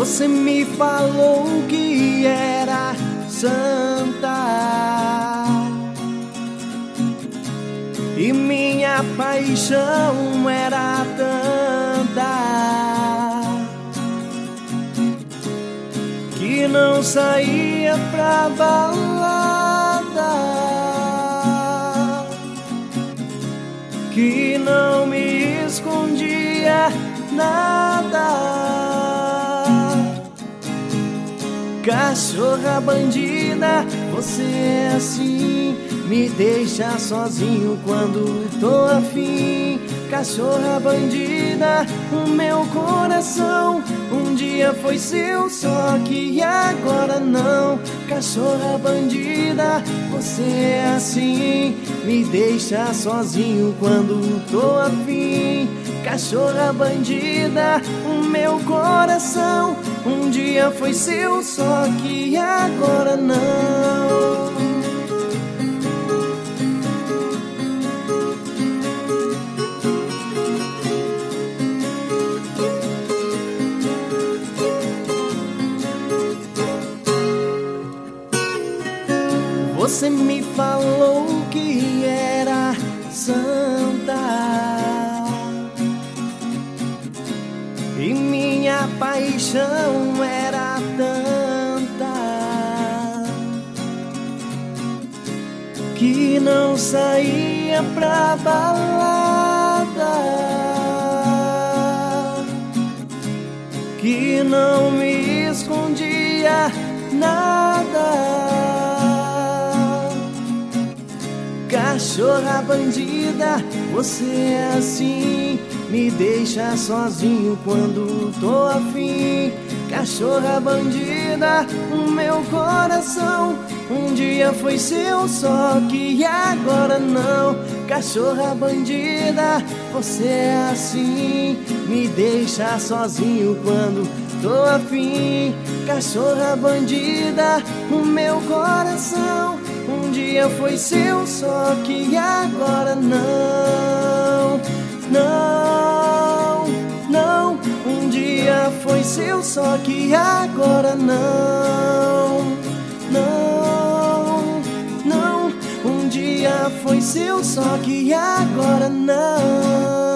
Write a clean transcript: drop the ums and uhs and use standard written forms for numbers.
Você me falou que era santa e minha paixão era tanta que não saía pra balada, que não me escondia nada. Cachorra bandida, você é assim, me deixa sozinho quando tô afim. Cachorra bandida, o meu coração um dia foi seu, só que agora não. Cachorra bandida, você é assim, me deixa sozinho quando tô afim. Cachorra bandida, o meu coração um dia foi seu, só que agora não. Você me falou que era santa e minha paixão era tanta que não saía pra balada, que não me escondia nada. Cachorra bandida, você é assim, me deixa sozinho quando tô afim. Cachorra bandida, o meu coração um dia foi seu, só que agora não. Cachorra bandida, você é assim, me deixa sozinho quando tô afim. Cachorra bandida, o meu coração um dia foi seu, só que agora não. Não, não, um dia foi seu, só que agora não. Não, não, um dia foi seu, só que agora não.